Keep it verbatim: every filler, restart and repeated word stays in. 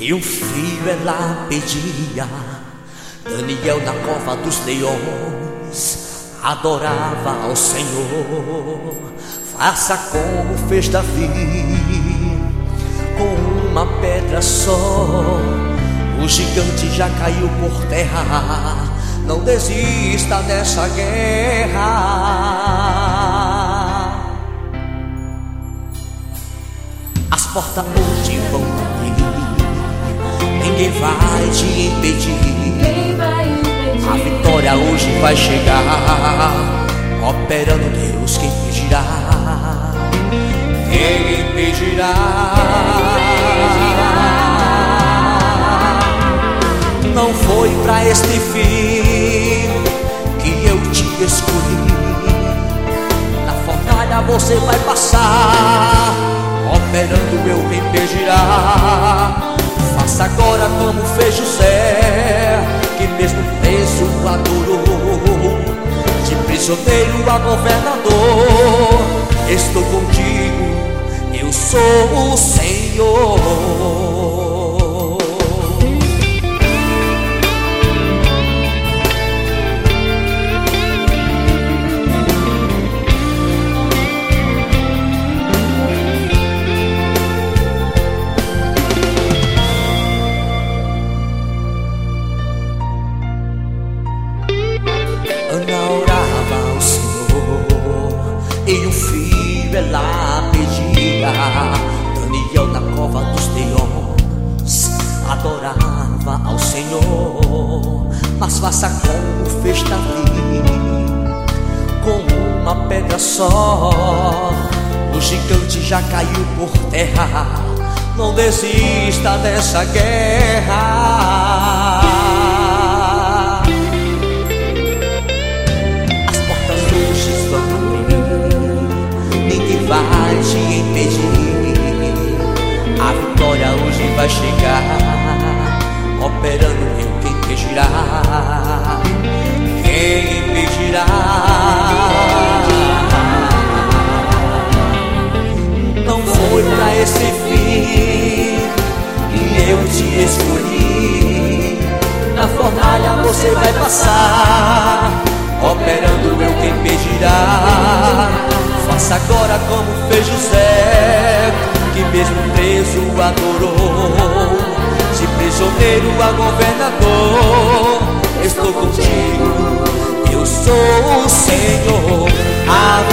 E um filho ela pedia. Daniel na cova dos leões adorava ao Senhor. Faça como fez Davi, com uma pedra só. O gigante já caiu por terra. Não desista dessa guerra. As portas hoje vão abrir, ninguém vai te impedir. A vitória hoje vai chegar, operando Deus, quem impedirá? Quem impedirá? Não foi pra este fim que eu te escolhi. Na fornalha você vai passar, operando eu, quem impedirá? Faça agora como fez José, que mesmo preso adorou. De prisioneiro a governador, estou contigo, eu sou o Senhor. Ana orava ao Senhor e um filho ela pedia. Daniel na cova dos leões adorava ao Senhor. Mas faça como fez Davi, com uma pedra só. O gigante já caiu por terra. Não desista dessa guerra. Vai te impedir. A vitória hoje vai chegar, operando eu, quem impedirá? Quem impedirá? Não foi pra esse fim que eu te escolhi. Na fornalha você vai passar, operando eu, quem impedirá? Faça agora como fez José, que mesmo preso adorou. De prisioneiro a governador, estou contigo, eu sou o Senhor. A